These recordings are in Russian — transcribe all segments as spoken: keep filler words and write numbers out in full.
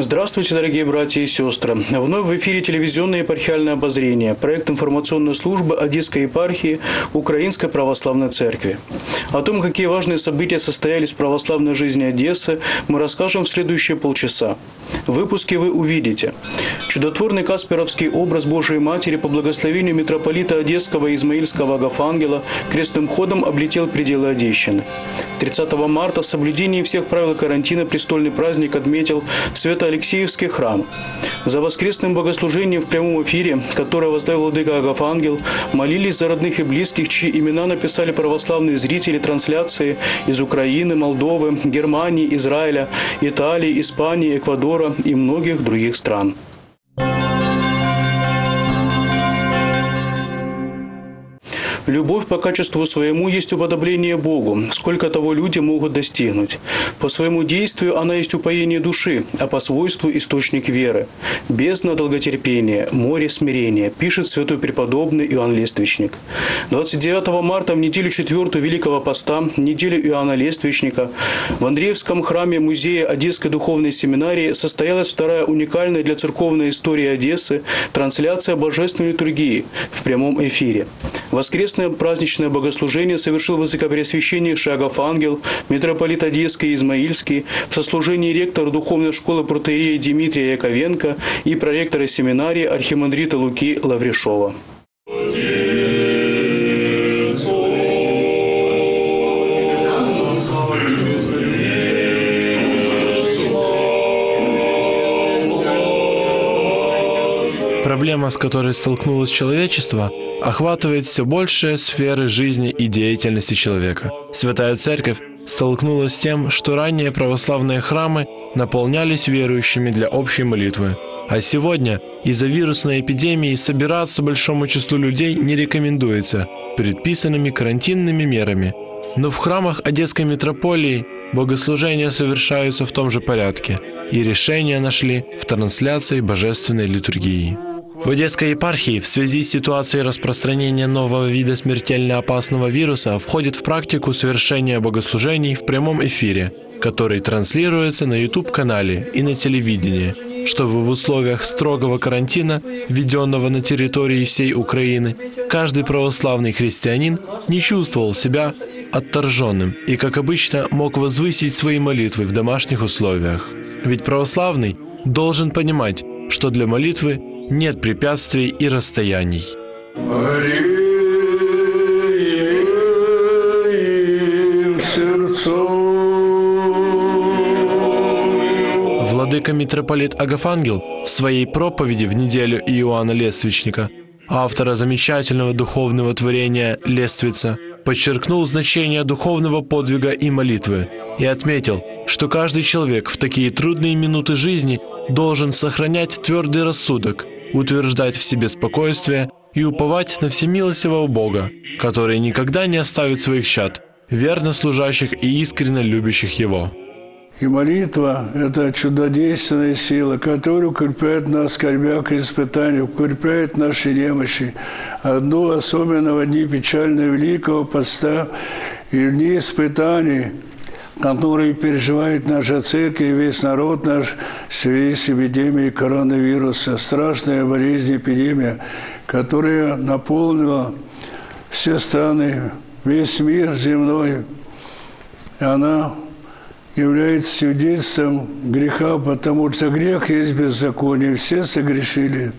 Здравствуйте, дорогие братья и сестры. Вновь в эфире телевизионное епархиальное обозрение, проект информационной службы Одесской епархии Украинской Православной Церкви. О том, какие важные события состоялись в православной жизни Одессы, мы расскажем в следующие полчаса. В выпуске вы увидите чудотворный касперовский образ Божией Матери по благословению митрополита Одесского и Измаильского Агафангела крестным ходом облетел пределы Одещины. тридцатого марта в соблюдении всех правил карантина престольный праздник отметил Свято-Алексеевский храм. За воскресным богослужением в прямом эфире, которое возглавил владыка Агафангел, молились за родных и близких, чьи имена написали православные зрители трансляции из Украины, Молдовы, Германии, Израиля, Италии, Испании, Эквадора и многих других стран. Любовь по качеству своему есть уподобление Богу, сколько того люди могут достигнуть. По своему действию она есть упоение души, а по свойству источник веры. Бездна долготерпения, море смирения, пишет святой преподобный Иоанн Лествичник. двадцать девятого марта в неделю четвертую Великого Поста, неделю Иоанна Лествичника, в Андреевском храме музея Одесской духовной семинарии состоялась вторая уникальная для церковной истории Одессы трансляция божественной литургии в прямом эфире. Воскресное праздничное богослужение совершил высокопреосвященнейший Агафангел, митрополит Одесский и Измаильский, в сослужении ректора духовной школы протоиерея Дмитрия Яковенко и проректора семинарии архимандрита Луки Лавришова. Проблема, с которой столкнулось человечество, охватывает все большие сферы жизни и деятельности человека. Святая Церковь столкнулась с тем, что ранее православные храмы наполнялись верующими для общей молитвы. А сегодня из-за вирусной эпидемии собираться большому числу людей не рекомендуется предписанными карантинными мерами. Но в храмах Одесской митрополии богослужения совершаются в том же порядке, и решение нашли в трансляции божественной литургии. В Одесской епархии в связи с ситуацией распространения нового вида смертельно опасного вируса входит в практику совершения богослужений в прямом эфире, который транслируется на ютуб-канале и на телевидении, чтобы в условиях строгого карантина, введенного на территории всей Украины, каждый православный христианин не чувствовал себя отторженным и, как обычно, мог возвысить свои молитвы в домашних условиях. Ведь православный должен понимать, что для молитвы нет препятствий и расстояний. Владыка митрополит Агафангел в своей проповеди в неделю Иоанна Лествичника, автора замечательного духовного творения «Лествица», подчеркнул значение духовного подвига и молитвы и отметил, что каждый человек в такие трудные минуты жизни должен сохранять твердый рассудок, утверждать в себе спокойствие и уповать на всемилостивого Бога, который никогда не оставит своих чад, верно служащих и искренне любящих Его. И молитва – это чудодейственная сила, которая укрепляет нас в скорбях и испытаниях, укрепляет наши немощи. Одно особенно в дни печального Великого Поста и в дни испытаний, которые переживает наша церковь и весь народ наш в связи с эпидемией коронавируса. Страшная болезнь, эпидемия, которая наполнила все страны, весь мир земной. И она является свидетельством греха, потому что грех есть беззаконие. Все согрешили,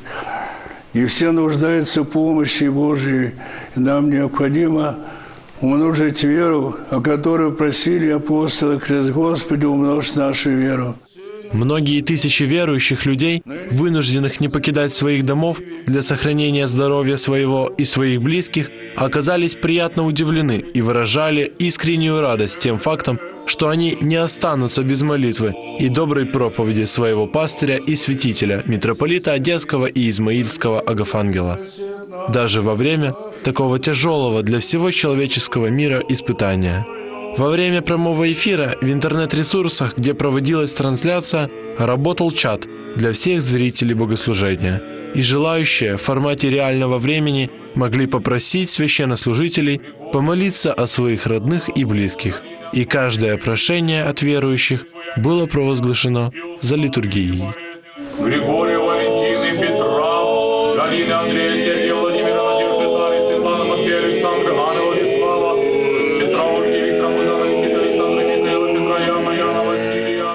и все нуждаются в помощи Божией. И нам необходимо умножить веру, о которой просили апостолы: Христ Господи, умножь нашу веру. Многие тысячи верующих людей, вынужденных не покидать своих домов для сохранения здоровья своего и своих близких, оказались приятно удивлены и выражали искреннюю радость тем фактом, что они не останутся без молитвы и доброй проповеди своего пастыря и святителя, митрополита Одесского и Измаильского Агафангела, даже во время такого тяжелого для всего человеческого мира испытания. Во время прямого эфира в интернет-ресурсах, где проводилась трансляция, работал чат для всех зрителей богослужения, и желающие в формате реального времени могли попросить священнослужителей помолиться о своих родных и близких, и каждое прошение от верующих было провозглашено за литургией. Григория, Валентины, Петра, Галины, Андрея, Сергея, Владимира, Надежды, Дарьи, Светланы, Матвея, Александра, Анны, Владислава, Петра, Ольги, Виктора, Богдана, Никиты, Александра, Михаила, Петра, Яна, Яна, Василия.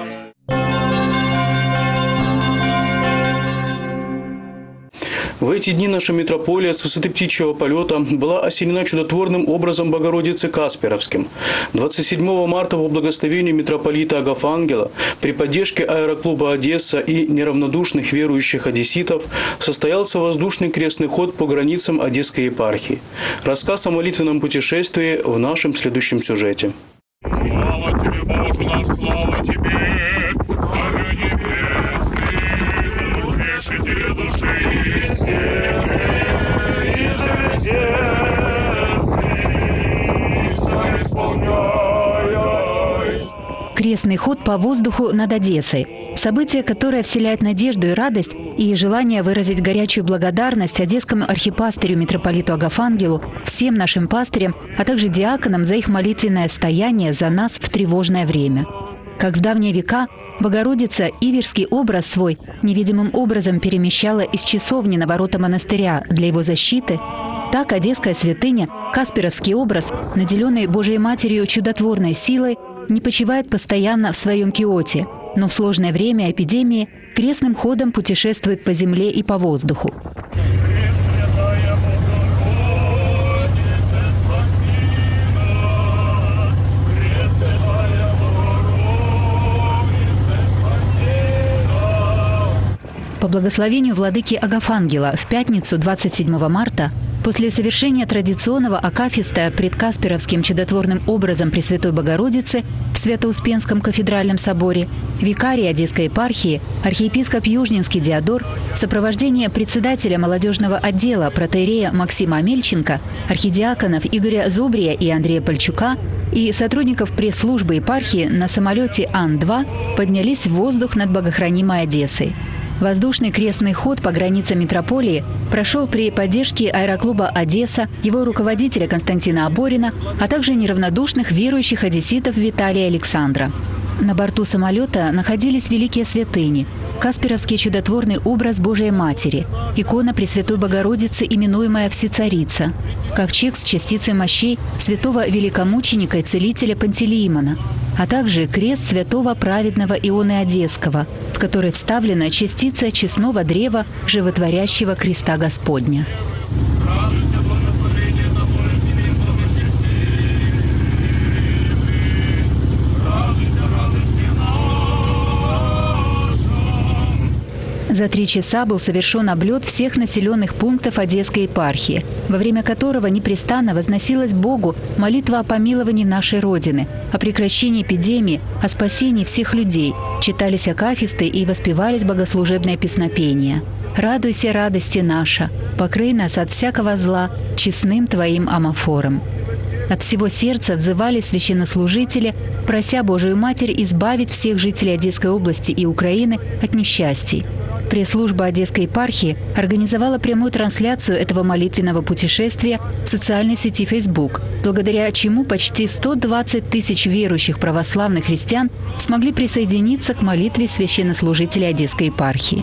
В эти дни наша митрополия с высоты птичьего полета была осенена чудотворным образом Богородицы Касперовским. двадцать седьмого марта по благословению митрополита Агафангела при поддержке аэроклуба «Одесса» и неравнодушных верующих одесситов состоялся воздушный крестный ход по границам Одесской епархии. Рассказ о молитвенном путешествии в нашем следующем сюжете. Слава тебе, Боже наш, слава тебе, Царю небесный, утешителю души истины, и же все исполняй. Крестный ход по воздуху над Одессой. Событие, которое вселяет надежду и радость, и желание выразить горячую благодарность одесскому архипастырю митрополиту Агафангелу, всем нашим пастырям, а также диаконам за их молитвенное стояние за нас в тревожное время. Как в давние века, Богородица иверский образ свой невидимым образом перемещала из часовни на ворота монастыря для его защиты, так одесская святыня, Касперовский образ, наделенный Божией Матерью чудотворной силой, не почивает постоянно в своем киоте, но в сложное время эпидемии крестным ходом путешествует по земле и по воздуху. По благословению владыки Агафангела в пятницу двадцать седьмого марта, после совершения традиционного акафиста пред Касперовским чудотворным образом Пресвятой Богородицы в Свято-Успенском кафедральном соборе, викарий Одесской епархии, архиепископ Южнинский Диодор в сопровождении председателя молодежного отдела протоиерея Максима Амельченко, архидиаконов Игоря Зубрия и Андрея Пальчука и сотрудников пресс-службы епархии на самолете Ан два поднялись в воздух над богохранимой Одессой. Воздушный крестный ход по границам митрополии прошел при поддержке аэроклуба «Одесса», его руководителя Константина Аборина, а также неравнодушных верующих одесситов Виталия и Александра. На борту самолета находились великие святыни: Касперовский чудотворный образ Божией Матери, икона Пресвятой Богородицы, именуемая Всецарица, ковчег с частицей мощей святого великомученика и целителя Пантелеимона, а также крест святого праведного Ионы Одесского, в который вставлена частица честного древа животворящего креста Господня. За три часа был совершен облет всех населенных пунктов Одесской епархии, во время которого непрестанно возносилась Богу молитва о помиловании нашей Родины, о прекращении эпидемии, о спасении всех людей, читались акафисты и воспевались богослужебные песнопения. «Радуйся, радости наша, покрый нас от всякого зла честным Твоим амафором». От всего сердца взывали священнослужители, прося Божию Матерь избавить всех жителей Одесской области и Украины от несчастий. Пресс-служба Одесской епархии организовала прямую трансляцию этого молитвенного путешествия в социальной сети Facebook, благодаря чему почти сто двадцать тысяч верующих православных христиан смогли присоединиться к молитве священнослужителей Одесской епархии.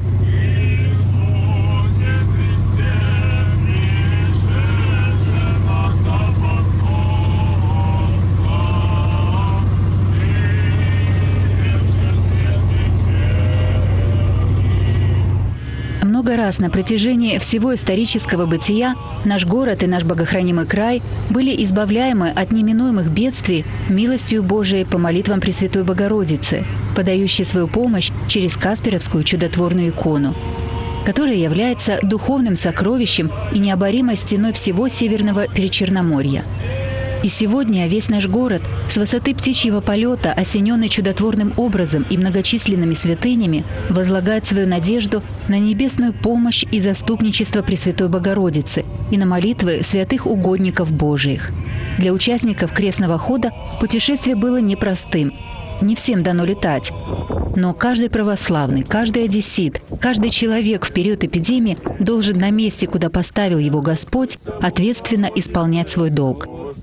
Много раз на протяжении всего исторического бытия наш город и наш богохранимый край были избавляемы от неминуемых бедствий милостью Божией по молитвам Пресвятой Богородицы, подающей свою помощь через Касперовскую чудотворную икону, которая является духовным сокровищем и необоримой стеной всего Северного Причерноморья. И сегодня весь наш город с высоты птичьего полета, осененный чудотворным образом и многочисленными святынями, возлагает свою надежду на небесную помощь и заступничество Пресвятой Богородицы и на молитвы святых угодников Божиих. Для участников крестного хода путешествие было непростым. Не всем дано летать. Но каждый православный, каждый одессит, каждый человек в период эпидемии должен на месте, куда поставил его Господь, ответственно исполнять свой долг.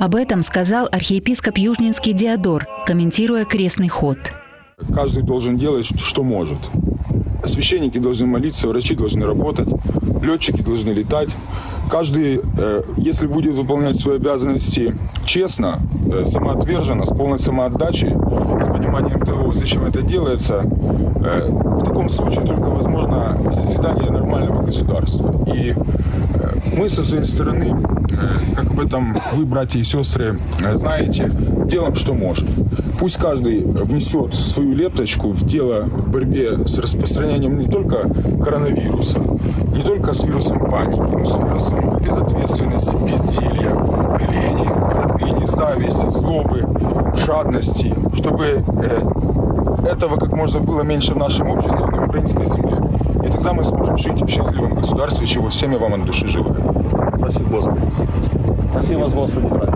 Об этом сказал архиепископ Южнинский Диодор, комментируя крестный ход. Каждый должен делать, что может. Священники должны молиться, врачи должны работать, летчики должны летать. Каждый, если будет выполнять свои обязанности честно, самоотверженно, с полной самоотдачей, с пониманием того, зачем это делается, в таком случае только возможно созидание нормального государства. И мы со своей стороны, как об этом вы, братья и сестры, знаете, делаем, что можем. Пусть каждый внесет свою лепточку в дело в борьбе с распространением не только коронавируса, не только с вирусом паники, но с вирусом безответственности, безделья, лени, гордыни, зависти, злобы, жадности, чтобы этого как можно было меньше в нашем обществе, на украинской земле. И тогда мы сможем жить в счастливом государстве, чего всем я вам от души желаю. Спасибо, Господи. Спасибо вас, Господи, братья.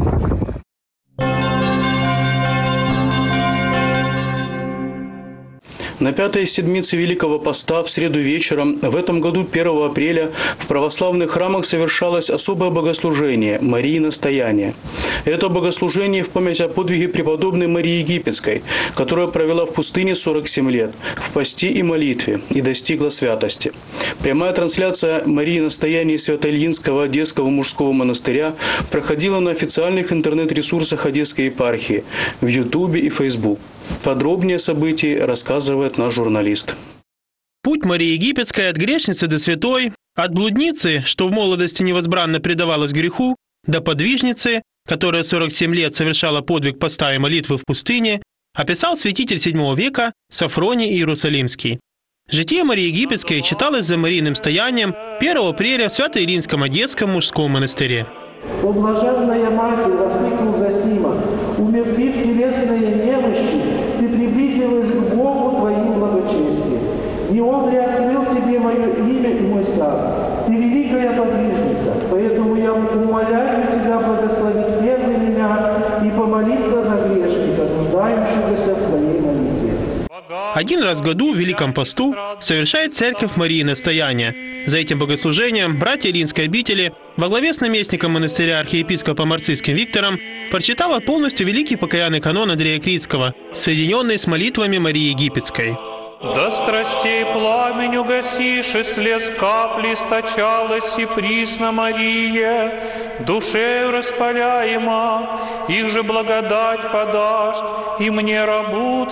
На пятой седмице Великого Поста в среду вечером в этом году, первого апреля, в православных храмах совершалось особое богослужение Марии Настояния. Это богослужение в память о подвиге преподобной Марии Египетской, которая провела в пустыне сорок семь лет, в посте и молитве, и достигла святости. Прямая трансляция Марии Настояния Свято-Ильинского Одесского мужского монастыря проходила на официальных интернет-ресурсах Одесской епархии, в Ютубе и Фейсбук. Подробнее о событии рассказывает наш журналист. Путь Марии Египетской от грешницы до святой, от блудницы, что в молодости невозбранно предавалась греху, до подвижницы, которая сорок семь лет совершала подвиг поста и молитвы в пустыне, описал святитель седьмого века Сафроний Иерусалимский. Житие Марии Египетской читалось за Марийным стоянием первого апреля в Свято-Илинском Одесском мужском монастыре. «О блаженная Матерь!» — воскликнул Зосима. «Умертвив телесные немощи, ты приблизилась к Богу твоим благочестием. Не Он ли открыл тебе мое имя и мой сад? Ты великая подвижница, поэтому я умоляю тебя благословить первый меня и помолиться за грешника, нуждающегося в твоей молитве». Один раз в году в Великом посту совершает церковь Марии Настояния. За этим богослужением братья Илинской обители во главе с наместником монастыря архиепископом Арцизским Виктором прочитала полностью великий покаянный канон Андрея Критского, соединенный с молитвами Марии Египетской. «До страстей пламень угасишь, и слез капли источалась и присно Мария, душею распаляема, их же благодать подашь, и мне рабу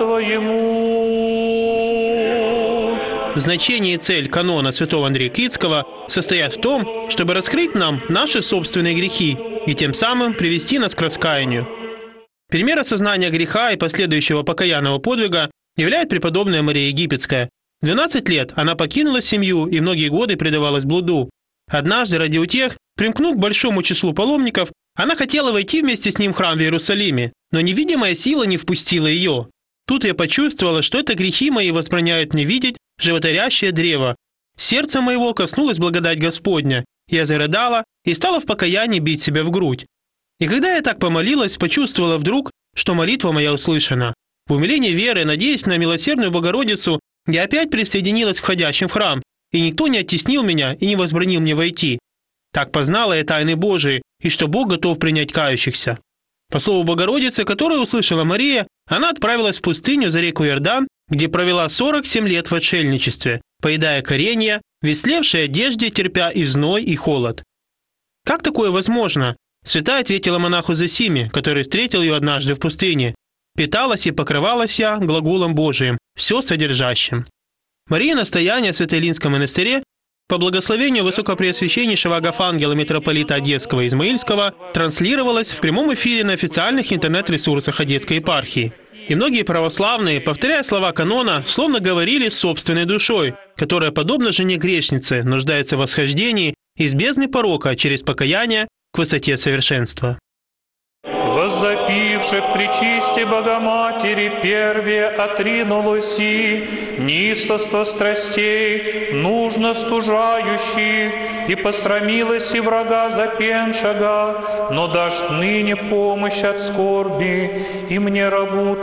твоему». Значение и цель канона святого Андрея Критского состоят в том, чтобы раскрыть нам наши собственные грехи и тем самым привести нас к раскаянию. Пример осознания греха и последующего покаянного подвига являет преподобная Мария Египетская. В двенадцать лет она покинула семью и многие годы предавалась блуду. Однажды, ради утех, примкнув к большому числу паломников, она хотела войти вместе с ним в храм в Иерусалиме, но невидимая сила не впустила ее. Тут я почувствовала, что это грехи мои возбраняют мне видеть животворящее древо. Сердце моего коснулось благодать Господня. Я зарыдала и стала в покаянии бить себя в грудь. И когда я так помолилась, почувствовала вдруг, что молитва моя услышана. В умилении веры, надеясь на милосердную Богородицу, я опять присоединилась к входящим в храм, и никто не оттеснил меня и не возбранил мне войти. Так познала я тайны Божии, и что Бог готов принять кающихся. По слову Богородицы, которую услышала Мария, она отправилась в пустыню за реку Иордан, где провела сорок семь лет в отшельничестве, поедая коренья, в ислевшей одежде, терпя и зной, и холод. «Как такое возможно?» Святая ответила монаху Зосиме, который встретил ее однажды в пустыне. «Питалась и покрывалась я глаголом Божиим, все содержащим». Мария Настояния в Свято-Илинском монастыре по благословению Высокопреосвященнейшего Агафангела митрополита Одесского и Измаильского транслировалась в прямом эфире на официальных интернет-ресурсах Одесской епархии. И многие православные, повторяя слова канона, словно говорили с собственной душой, которая, подобно жене грешницы, нуждается в восхождении из бездны порока через покаяние к высоте совершенства. Воззапивши к пречисти Богоматери первее отринулось и неистовство страстей, нужно стужающих, и посрамилась и врага запеншага, но дашь ныне помощь от скорби и мне рабу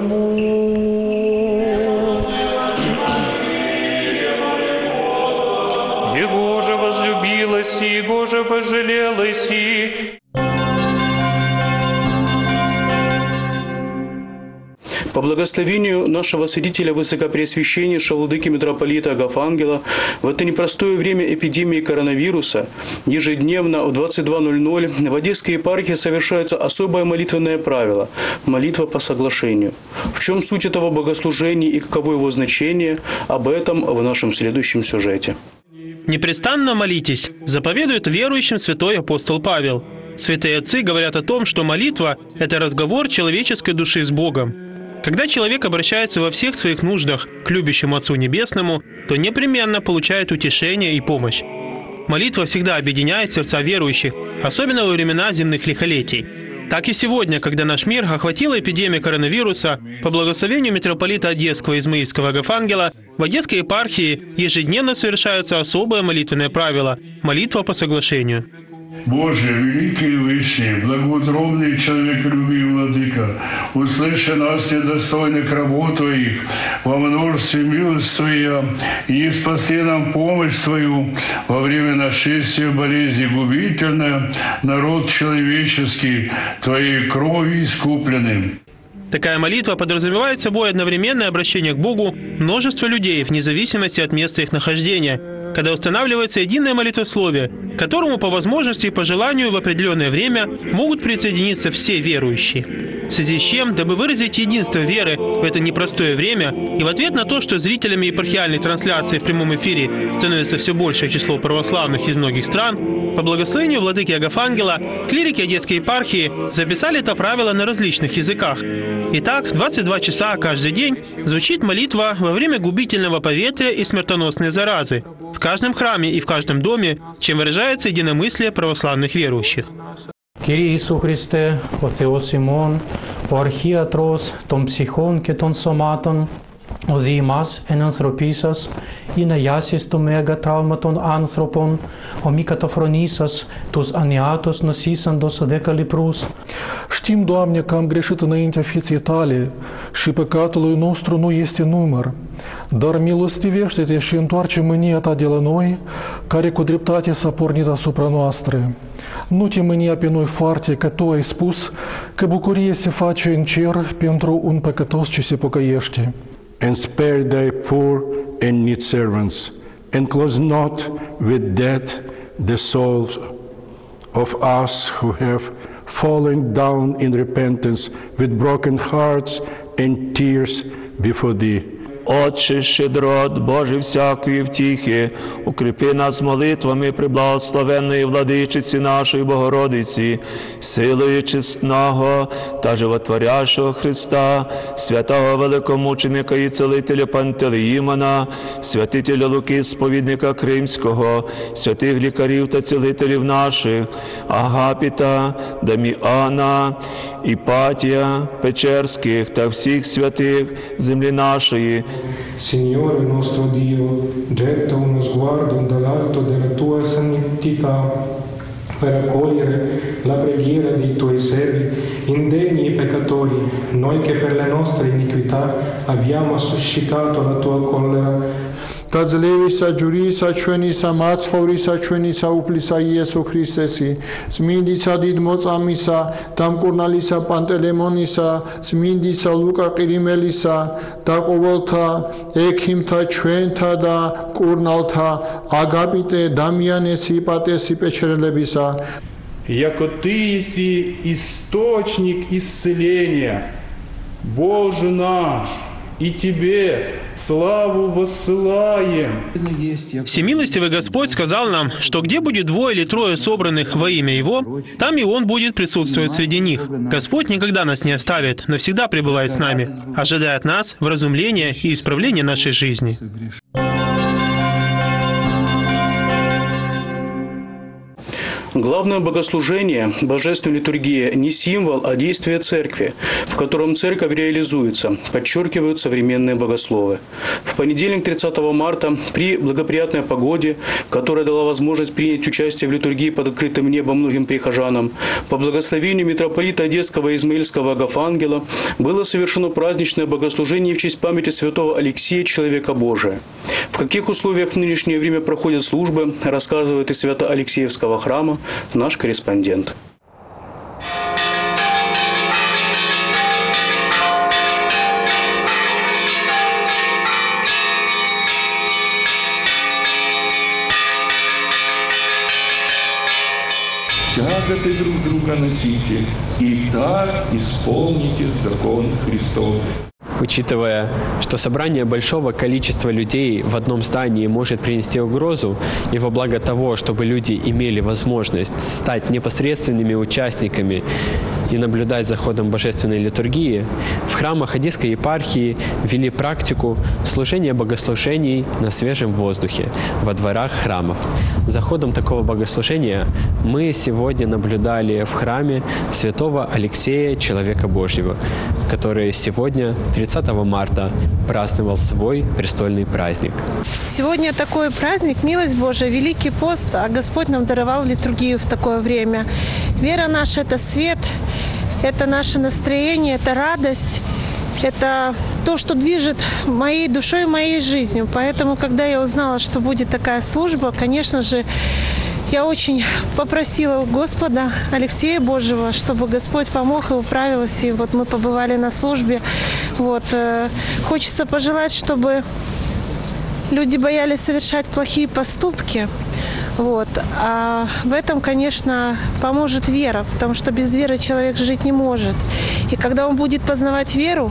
твоему. Его же возлюбилась, и его же возжалелась, и По благословению нашего святителя Высокопреосвященнейшего владыки митрополита Агафангела в это непростое время эпидемии коронавируса ежедневно в двадцать два ноль ноль в Одесской епархии совершается особое молитвенное правило – молитва по соглашению. В чем суть этого богослужения и каково его значение – об этом в нашем следующем сюжете. «Непрестанно молитесь», заповедует верующим святой апостол Павел. Святые отцы говорят о том, что молитва – это разговор человеческой души с Богом. Когда человек обращается во всех своих нуждах к любящему Отцу Небесному, то непременно получает утешение и помощь. Молитва всегда объединяет сердца верующих, особенно во времена земных лихолетий. Так и сегодня, когда наш мир охватила эпидемия коронавируса, по благословению митрополита Одесского и Измаильского Агафангела, в Одесской епархии ежедневно совершается особое молитвенное правило – молитва по соглашению. Боже, великий и высший, благоутробный человеколюбивый владыка, услыши нас, недостойных рабов Твоих, во множестве милость Твоя, и не спаси нам помощь Твою во время нашествия болезни губительной, народ человеческий, Твоей кровью искупленным. Такая молитва подразумевает собой одновременное обращение к Богу множества людей вне зависимости от места их нахождения, когда устанавливается единое молитвословие, к которому по возможности и по желанию в определенное время могут присоединиться все верующие. В связи с чем, дабы выразить единство веры в это непростое время и в ответ на то, что зрителями епархиальной трансляции в прямом эфире становится все большее число православных из многих стран, по благословению владыки Агафангела клирики Одесской епархии записали это правило на различных языках. Итак, в двадцать два часа каждый день звучит молитва во время губительного поветрия и смертоносной заразы в каждом храме и в каждом доме, чем выражается единомыслие православных верующих. Κύριε Ιησού Χριστέ, ο Θεός ημών, ο αρχίατρος των ψυχών και των σωμάτων, ο διημάς εν ανθρωπίσας, ή να γιάσεις το μέγα τραύμα των άνθρωπων, ο μη καταφρονήσας, τους ανιάτος νοσήσαντος δέκα λιπρούς. Știm, Doamne, că am greșit înaintea fiiței Tale și păcatului nostru nu este număr, dar milostivește-te și întoarce mânia Ta de la noi, care cu dreptate s-a pornit asupra noastră. Nu te mânia pe noi foarte, că Tu ai spus că bucurie se face în cer pentru un păcătos ce se pocăiește. And spare Thy poor and needy servants, and close not with death the souls of us who have fallen down in repentance with broken hearts and tears before Thee. Отче, щедрот, Боже всякої втіхи, укріпи нас молитвами преблагословенної владичиці нашої Богородиці, силою чесного та животворящого Христа, святого великомученика і целителя Пантелеїмона, святителя Луки, сповідника Кримського, святих лікарів та цілителів наших, Агапіта, Даміана, Іпатія, Печерських та всіх святих землі нашої. Signore nostro Dio, getta uno sguardo dall'alto della tua santità per accogliere la preghiera dei tuoi servi, indegni i peccatori, noi che per le nostre iniquità abbiamo suscitato la tua collera. Დაძლევისა, ჯვრისა, ჩვენისა, მაცხოვრისა, ჩვენისა, უფლისა იესო ქრისტესი, წმინდისა, დიდმოწამისა, დამკურნალისა, პანტელემონისა, წმინდისა, ლუკა ყირიმელისა და ყოველთა ექიმთა, ჩვენთა და მკურნალთა, აგაპიტე, დამიანესი, იპატესი, პეჩერელებისა. Яко Ты еси источник исцеления, Боже наш, и Тебе славу воссылаем. Всемилостивый Господь сказал нам, что где будет двое или трое собранных во имя Его, там и Он будет присутствовать среди них. Господь никогда нас не оставит, но всегда пребывает с нами, ожидая от нас вразумления и исправления нашей жизни. Главное богослужение, божественная литургия, не символ, а действие церкви, в котором церковь реализуется, подчеркивают современные богословы. В понедельник, тридцатого марта, при благоприятной погоде, которая дала возможность принять участие в литургии под открытым небом многим прихожанам, по благословению митрополита Одесского и Измаильского Агафангела было совершено праздничное богослужение в честь памяти святого Алексея, человека Божия. В каких условиях в нынешнее время проходят службы, рассказывает из Свято-Алексеевского храма наш корреспондент. заботы друг друга носите, и так исполните закон Христов. Учитывая, что собрание большого количества людей в одном здании может принести угрозу, и во благо того, чтобы люди имели возможность стать непосредственными участниками и наблюдать за ходом божественной литургии, в храмах Одесской епархии ввели практику служения богослужений на свежем воздухе во дворах храмов. За ходом такого богослужения мы сегодня наблюдали в храме святого Алексея, человека Божьего, который сегодня, тридцатого марта, праздновал свой престольный праздник. Сегодня такой праздник, милость Божия, Великий пост, а Господь нам даровал литургию в такое время. Вера наша – это свет, это наше настроение, это радость, это то, что движет моей душой, моей жизнью. Поэтому, когда я узнала, что будет такая служба, конечно же, я очень попросила у Господа Алексея Божьего, чтобы Господь помог и управился. И вот мы побывали на службе. Вот. Хочется пожелать, чтобы люди боялись совершать плохие поступки. Вот. А в этом, конечно, поможет вера, потому что без веры человек жить не может. И когда он будет познавать веру,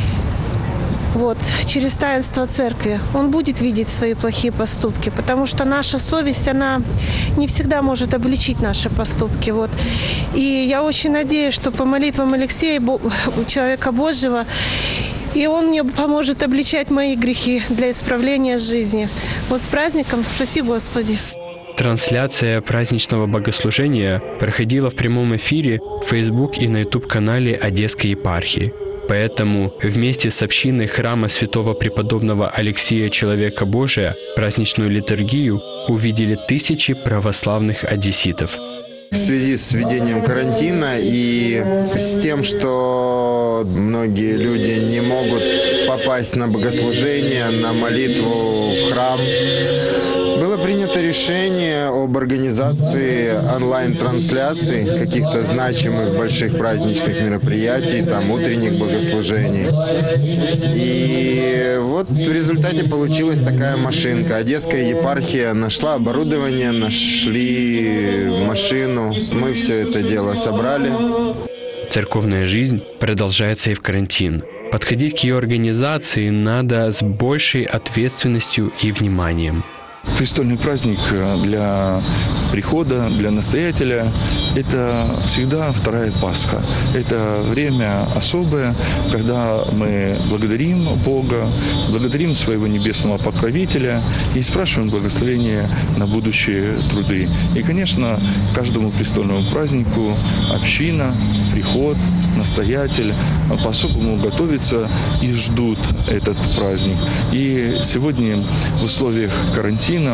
вот, через таинство церкви, он будет видеть свои плохие поступки, потому что наша совесть, она не всегда может обличить наши поступки. Вот. И я очень надеюсь, что по молитвам Алексея, человека Божьего, и он мне поможет обличать мои грехи для исправления жизни. Вот с праздником, спаси Господи. Трансляция праздничного богослужения проходила в прямом эфире в Facebook и на YouTube-канале Одесской епархии. Поэтому вместе с общиной храма святого преподобного Алексея, человека Божия, праздничную литургию увидели тысячи православных одесситов. В связи с введением карантина и с тем, что многие люди не могут попасть на богослужение, на молитву в храм, было принято решение об организации онлайн-трансляций каких-то значимых больших праздничных мероприятий, там утренних богослужений. И вот в результате получилась такая машинка. Одесская епархия нашла оборудование, нашли машину. Мы все это дело собрали. Церковная жизнь продолжается и в карантин. Подходить к ее организации надо с большей ответственностью и вниманием. Престольный праздник для прихода, для настоятеля – это всегда вторая Пасха. Это время особое, когда мы благодарим Бога, благодарим своего небесного покровителя и спрашиваем благословения на будущие труды. И, конечно, каждому престольному празднику община, приход, настоятель по-особому готовятся и ждут этот праздник. И сегодня в условиях карантина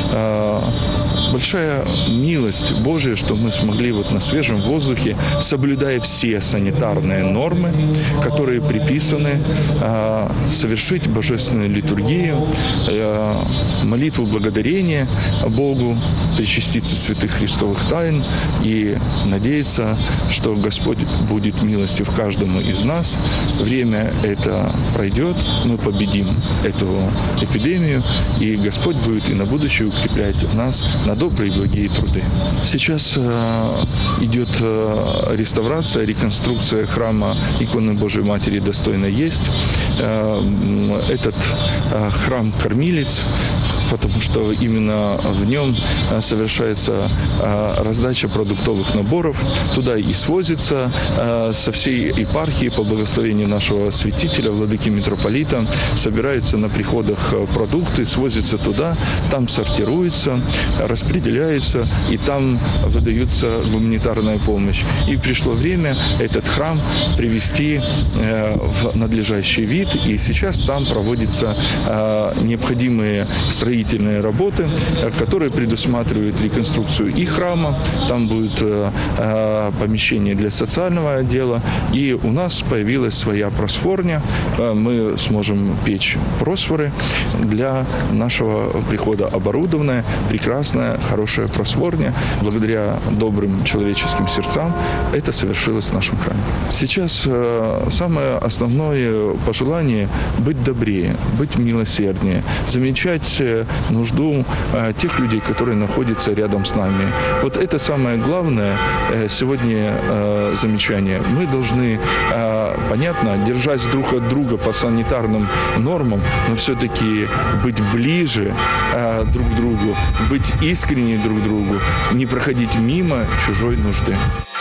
большая милость Божия, что мы смогли вот на свежем воздухе, соблюдая все санитарные нормы, которые приписаны, совершить божественную литургию, молитву благодарения Богу, причаститься святых христовых тайн и надеяться, что Господь будет милостив каждому из нас. Время это пройдет, мы победим эту эпидемию, и Господь будет и на будущее укреплять нас на добрые и благие труды. Сейчас э, идет э, реставрация, реконструкция храма иконы Божией Матери «Достойно есть». Э, этот э, храм-кормилец, потому что именно в нем совершается раздача продуктовых наборов. Туда и свозится со всей епархии по благословению нашего святителя, владыки митрополита. Собираются на приходах продукты, свозятся туда, там сортируются, распределяются, и там выдается гуманитарная помощь. И пришло время этот храм привести в надлежащий вид, и сейчас там проводятся необходимые строительные работы, которые предусматривают реконструкцию и храма. Там будет э, помещение для социального отдела. И у нас появилась своя просфорня. Мы сможем печь просфоры для нашего прихода. Оборудованная, прекрасная, хорошая просфорня. Благодаря добрым человеческим сердцам это совершилось в нашем храме. Сейчас э, самое основное пожелание – быть добрее, быть милосерднее, замечать нужду тех людей, которые находятся рядом с нами. Вот это самое главное сегодня замечание. Мы должны, понятно, держать друг от друга по санитарным нормам, но все-таки быть ближе друг к другу, быть искренней друг к другу, не проходить мимо чужой нужды.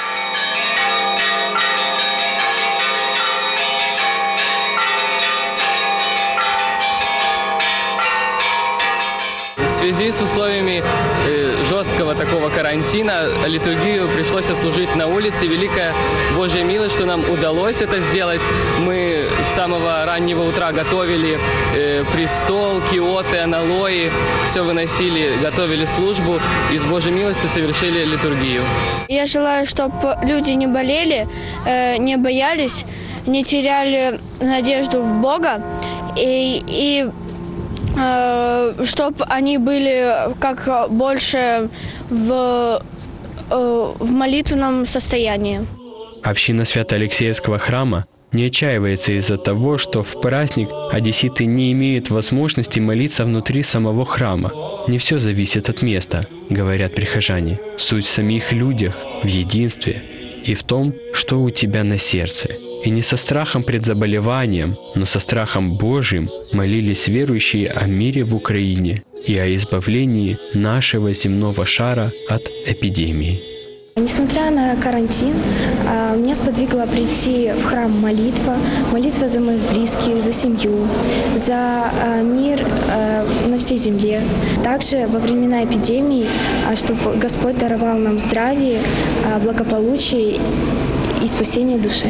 В связи с условиями жесткого такого карантина литургию пришлось отслужить на улице. Великая Божья милость, что нам удалось это сделать. Мы с самого раннего утра готовили престол, киоты, аналои, все выносили, готовили службу и с Божьей милостью совершили литургию. Я желаю, чтобы люди не болели, не боялись, не теряли надежду в Бога и, и чтобы они были как больше в, в молитвенном состоянии. Община Свято-Алексеевского храма не отчаивается из-за того, что в праздник одесситы не имеют возможности молиться внутри самого храма. Не все зависит от места, говорят прихожане. Суть в самих людях, в единстве и в том, что у тебя на сердце. И не со страхом пред заболеванием, но со страхом Божьим молились верующие о мире в Украине и о избавлении нашего земного шара от эпидемии. Несмотря на карантин, меня сподвигла прийти в храм молитва, молитва за моих близких, за семью, за мир на всей земле. Также во времена эпидемии, чтобы Господь даровал нам здравие, благополучие и спасение души.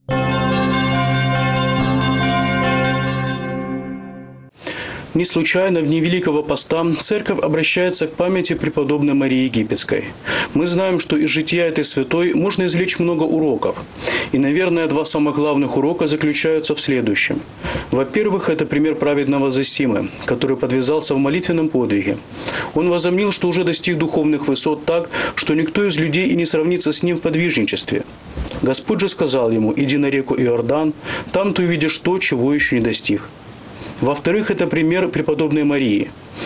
Не случайно в дни Великого Поста Церковь обращается к памяти преподобной Марии Египетской. Мы знаем, что из жития этой святой можно извлечь много уроков. И, наверное, два самых главных урока заключаются в следующем. Во-первых, это пример праведного Зосимы, который подвязался в молитвенном подвиге. Он возомнил, что уже достиг духовных высот так, что никто из людей и не сравнится с ним в подвижничестве. Господь же сказал ему: «Иди на реку Иордан, там ты увидишь то, чего еще не достиг». Во-вторых, это пример преподобной Марии.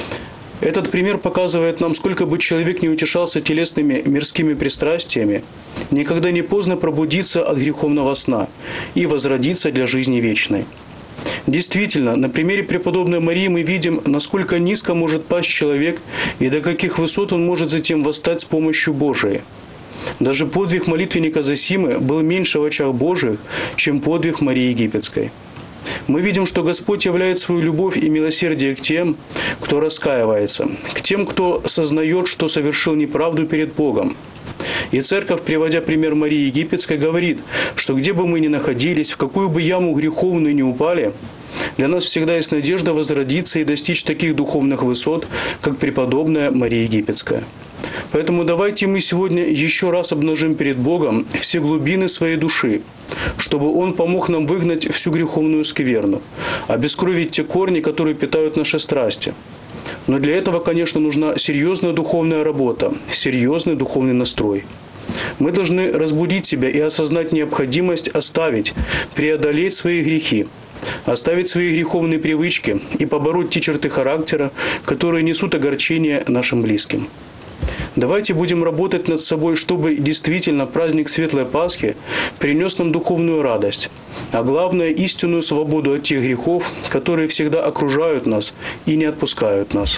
Этот пример показывает нам, сколько бы человек не утешался телесными мирскими пристрастиями, никогда не поздно пробудиться от греховного сна и возродиться для жизни вечной. Действительно, на примере преподобной Марии мы видим, насколько низко может пасть человек и до каких высот он может затем восстать с помощью Божией. Даже подвиг молитвенника Зосимы был меньше в очах Божиих, чем подвиг Марии Египетской. Мы видим, что Господь являет свою любовь и милосердие к тем, кто раскаивается, к тем, кто сознает, что совершил неправду перед Богом. И Церковь, приводя пример Марии Египетской, говорит, что где бы мы ни находились, в какую бы яму греховную ни упали, для нас всегда есть надежда возродиться и достичь таких духовных высот, как преподобная Мария Египетская. Поэтому давайте мы сегодня еще раз обнажим перед Богом все глубины своей души, чтобы Он помог нам выгнать всю греховную скверну, обескровить те корни, которые питают наши страсти. Но для этого, конечно, нужна серьезная духовная работа, серьезный духовный настрой. Мы должны разбудить себя и осознать необходимость оставить, преодолеть свои грехи, оставить свои греховные привычки и побороть те черты характера, которые несут огорчение нашим близким. Давайте будем работать над собой, чтобы действительно праздник Светлой Пасхи принес нам духовную радость, а главное – истинную свободу от тех грехов, которые всегда окружают нас и не отпускают нас.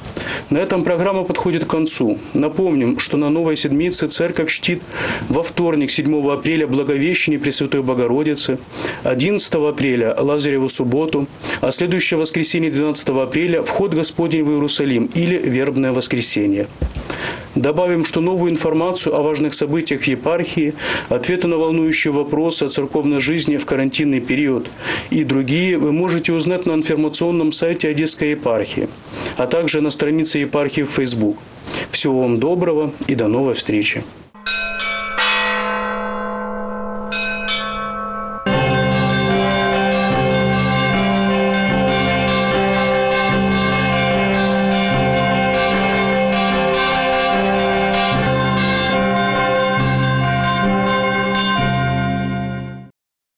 На этом программа подходит к концу. Напомним, что на Новой Седмице Церковь чтит во вторник, седьмого апреля, Благовещение Пресвятой Богородицы, одиннадцатого апреля – Лазареву субботу, а следующее воскресенье, двенадцатого апреля – Вход Господень в Иерусалим или Вербное воскресенье. Добавим, что новую информацию о важных событиях в епархии, ответы на волнующие вопросы о церковной жизни в карантинный период и другие вы можете узнать на информационном сайте Одесской епархии, а также на странице епархии в Facebook. Всего вам доброго и до новой встречи.